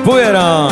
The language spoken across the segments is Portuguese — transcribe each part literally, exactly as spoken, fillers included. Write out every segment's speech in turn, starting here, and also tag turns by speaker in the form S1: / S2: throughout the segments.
S1: Poeirão.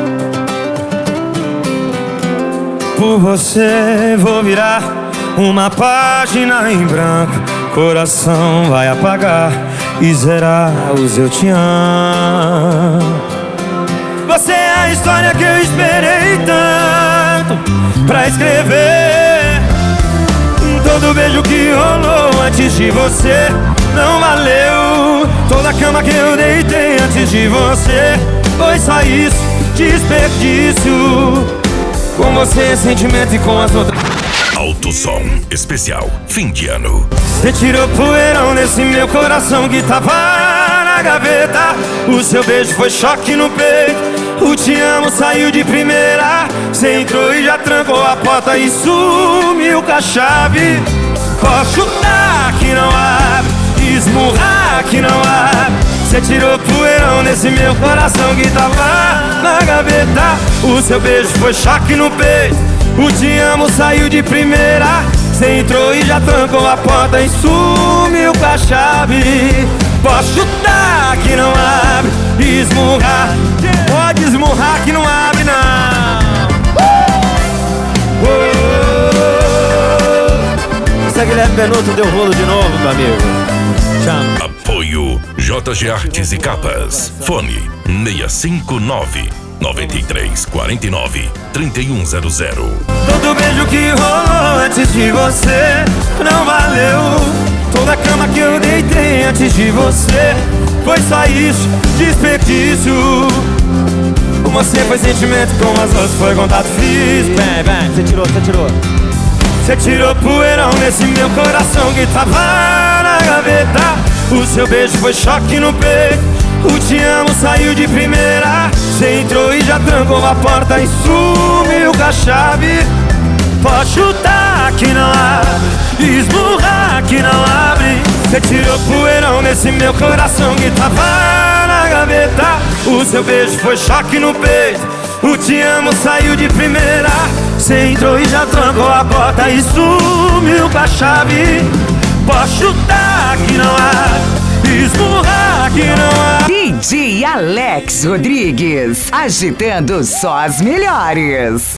S1: Por você vou virar uma página em branco. Coração vai apagar e zerar os eu te amo. Você é a história que eu esperei tanto pra escrever. Todo beijo que rolou antes de você não valeu. Toda cama que eu deitei antes de você foi só isso, desperdício. Com você sentimento e com as outras.
S2: Alto Som Especial Fim de Ano.
S1: Você tirou poeirão nesse meu coração que tava na gaveta. O seu beijo foi choque no peito. O te amo saiu de primeira. Você entrou e já trancou a porta e sumiu com a chave. Pode chutar que não abre, esmurrar que não abre. Você tirou poeirão nesse meu coração que tava na gaveta. O seu beijo foi choque no peito. O te amo saiu de primeira. Você entrou e já trancou a porta e sumiu com a chave. Pode chutar que não abre, esmurrar. Pode esmurrar que não abre não. uh! oh! Esse é Guilherme Benuto, deu rolo de novo, meu amigo. Chama.
S2: Apoio J G Artes e Capas. Fone seis cinco nove, nove três quatro nove, três um zero zero.
S1: Todo beijo que rolou antes de você não valeu. Toda cama que eu deitei antes de você foi só isso, desperdício. Com você foi sentimento, com as outras foi contato físico. Vem, vem, você tirou, você tirou. Você tirou poeirão nesse meu coração que tava na gaveta. O seu beijo foi choque no peito. O te amo saiu de primeira. Você entrou e já trancou a porta e sumiu com a chave. Pode chutar que não abre, esmurrar que não abre. Você tirou poeirão nesse meu coração que tava na gaveta. O seu beijo foi choque no peito. O te amo saiu de primeira. Você entrou e já trancou a porta e sumiu com a chave. Pode chutar que não abre, esmurrar que não abre.
S3: D J Alex Rodrigues, agitando só as melhores.